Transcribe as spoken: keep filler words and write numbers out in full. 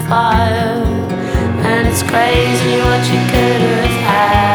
fire. And it's crazy what you could have had.